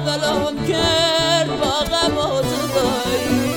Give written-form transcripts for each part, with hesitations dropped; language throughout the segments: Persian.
ولم کرد با غم و جدایی.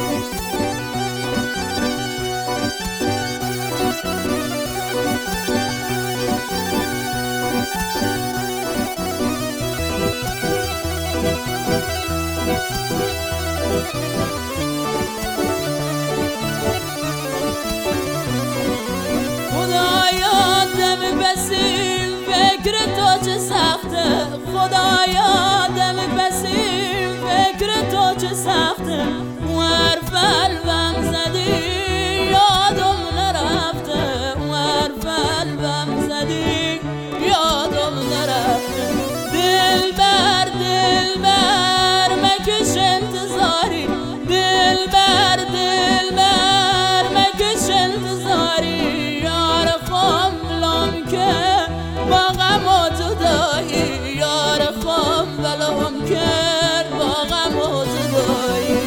خدایا دم بسیل فکر تو چه سخته، خدایا دم بسیل فکر تو چه سخته. حرف قلبم زدی یادم نرفته، حرف قلبم زدی یادم نرفته. دلبر دلبر مکش انتظاری، دلبر دلبر مکش انتظاری. یار خاملم که با غم و جدایی، یار خاملم که با غم و جدایی.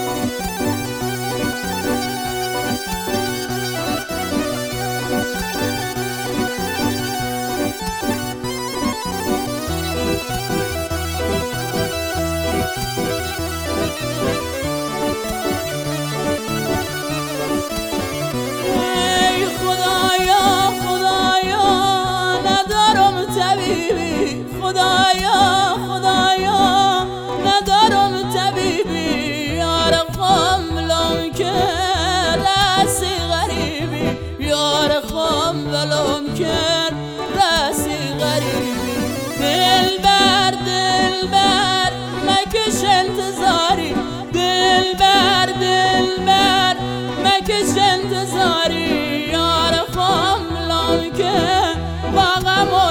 خدایا خدایا ندارم طبیبی، یار خاملم که رسی غریبی، یار خاملم که رسی غریبی. دلبر دلبر مکش انتظاری، دلبر دلبر مکش انتظاری. یار خاملم که با غم